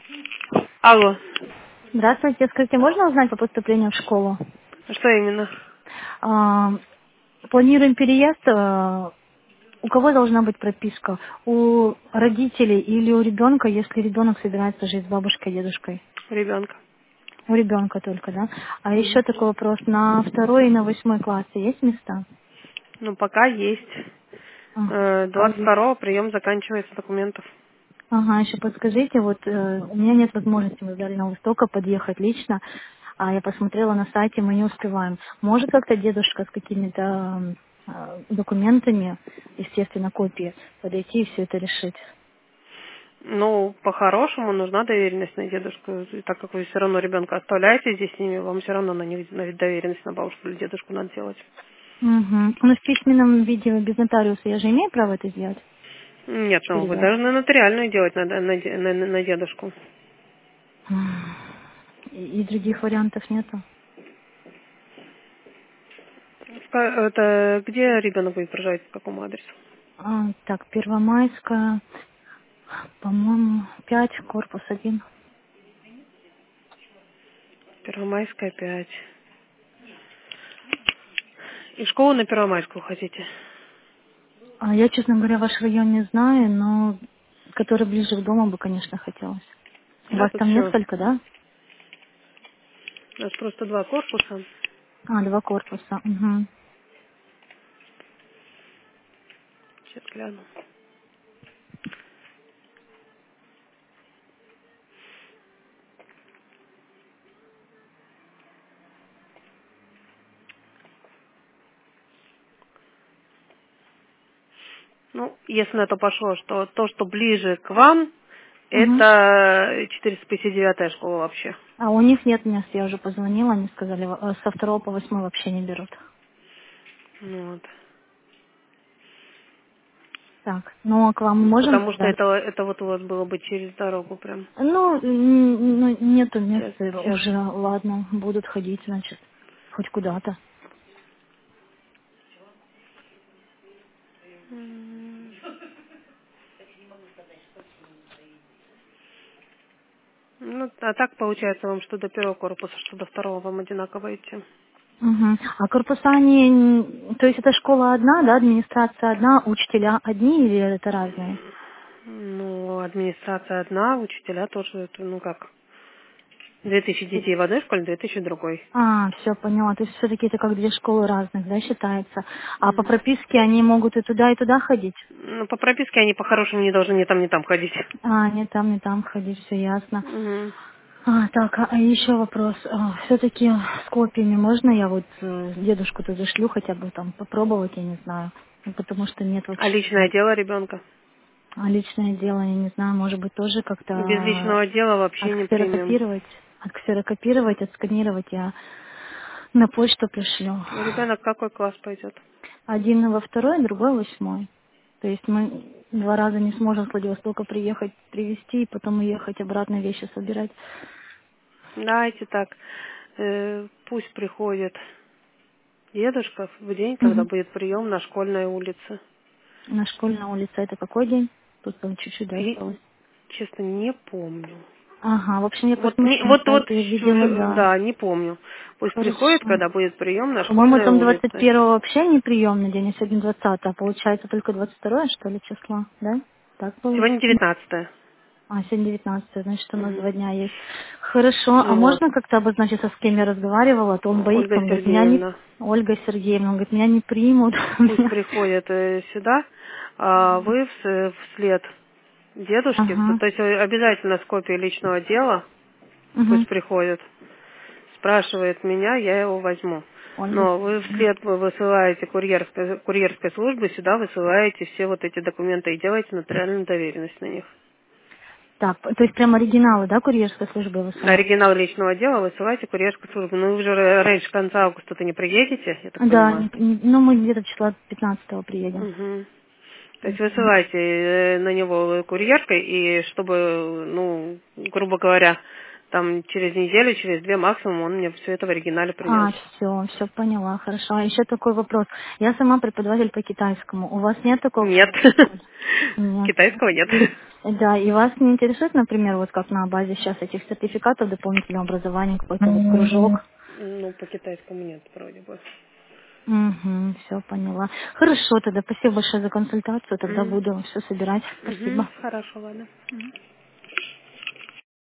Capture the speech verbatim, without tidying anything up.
Алло. Здравствуйте. Скажите, можно узнать по поступлению в школу? Что именно? А, планируем переезд. а, У кого должна быть прописка? У родителей или у ребенка, если ребенок собирается жить с бабушкой и дедушкой? Ребенка. У ребенка только, да? А еще Мгм. такой вопрос. На второй и на восьмой классе есть места? Ну, пока есть. А, Э, а двадцать вы- второго прием заканчивается документов. Ага, еще подскажите, вот э, у меня нет возможности до Дальнего Востока подъехать лично, а я посмотрела на сайте, мы не успеваем. Может как-то дедушка с какими-то м, э, документами, естественно, копии, подойти и все это решить? Ну, по-хорошему, нужна доверенность на дедушку. И так как вы все равно ребенка оставляете здесь с ними, вам все равно на них на доверенность на бабушку или дедушку надо делать. Угу. Ну, в письменном виде без нотариуса я же имею право это сделать, Нет, ну вы передать? должны нотариальную делать на, на, на, на дедушку. И, и других вариантов нету? Ска- Это где ребенок будет проживать, по какому адресу? А, так, Первомайская, по-моему, пять, корпус один. Первомайская, пять. И в школу на Первомайскую хотите? А я, честно говоря, ваш район не знаю, но который ближе к дому бы, конечно, хотелось. У Да, вас тут там все. несколько, да? У нас просто два корпуса. А, два корпуса. Угу. Сейчас гляну. Ну, если на то пошло, что то, что ближе к вам, Угу. это четыреста пятьдесят девятая школа вообще. А у них нет мест, я уже позвонила, они сказали, э, со второго по восьмой вообще не берут. Ну, вот. Так, ну а к вам мы можем Потому что тогда? это, это вот у вас было бы через дорогу прям. Ну, н- ну, нету Сейчас, места сейчас. уже, ладно, будут ходить, значит, хоть куда-то. М. Ну, а так получается вам, что до первого корпуса, что до второго вам одинаково идти. Угу. А корпуса они, м, то есть это школа одна, да, администрация одна, учителя одни или это разные? Ну, администрация одна, учителя тоже, это, ну как, две тысячи детей в одной школе, две тысячи в другой. А, все, поняла. То есть все-таки это как две школы разных, да, считается. А по Мгм. прописке они могут и туда, и туда ходить? Ну, по прописке они по-хорошему не должны ни там, ни там ходить. А, не там, не там ходить, все ясно. Мгм. А, так, а, а еще вопрос. Все-таки с копиями можно я вот э, дедушку-то зашлю, хотя бы там попробовать, я не знаю. Ну, потому что нет А вообще. личное дело ребенка? А личное дело, я не знаю, может быть, тоже Без как-то личного дела вообще не примем. отксерокопировать, отксерокопировать, отсканировать, я на почту пришлю. Ребенок какой класс пойдет? Один во второй, другой в восьмой. То есть мы два раза не сможем с Владивостока приехать, привезти, и потом уехать обратно вещи собирать. Давайте так, э, пусть приходит дедушка в день, когда Мгм. будет прием на школьной улице. На школьной улице это какой день? Тут там чуть-чуть, да, И, осталось. честно, не помню. Ага, в общем, я Вот, просто не- на вот, вот, сайте видела, в- да. да, не помню. Пусть приходит, Хорошо. когда будет прием на По-моему, школьной там двадцать улице. первого вообще не приемный день, а сегодня двадцатое. Получается только двадцать второе, что ли, число, да? Так было? Сегодня девятнадцатое. А, сегодня девятнадцатое, значит, у нас Угу. два дня есть. Хорошо, а Ну вот, можно как-то обозначиться, с кем я разговаривала? А то он боится, Ольга он говорит, меня не... Сергеевна. Ольга Сергеевна, он говорит, меня не примут. Пусть приходит э, сюда, а вы вс- вслед дедушке, Ага. то есть э, обязательно с копией личного дела, Угу. пусть приходит, спрашивает меня, я его возьму. Ольга Но вы Сергеевна. вслед вы высылаете курьерской, курьерской службы, сюда высылаете все вот эти документы и делаете нотариальную доверенность на них. Так, то есть прям оригиналы, да, курьерской службы высылать? Оригинал личного дела высылайте курьерской службе. Ну, вы уже р- раньше конца августа-то не приедете, я так Да, понимаю. не- не- ну мы где-то числа пятнадцатого приедем. Угу. То есть Мгм. высылайте э, на него курьеркой, и чтобы, ну, грубо говоря, там через неделю, через две максимум он мне все это в оригинале принес. А, все, все поняла, хорошо. А еще такой вопрос. Я сама преподаватель по китайскому. У вас нет такого? Нет. Нет. Китайского нет. Да, и вас не интересует, например, вот как на базе сейчас этих сертификатов дополнительного образования, какой-то вот кружок? Ну, по китайскому нет, вроде бы. Угу, все поняла. Хорошо, тогда спасибо большое за консультацию, тогда Мгм. буду все собирать. Мгм. Спасибо. Хорошо, ладно. Мгм.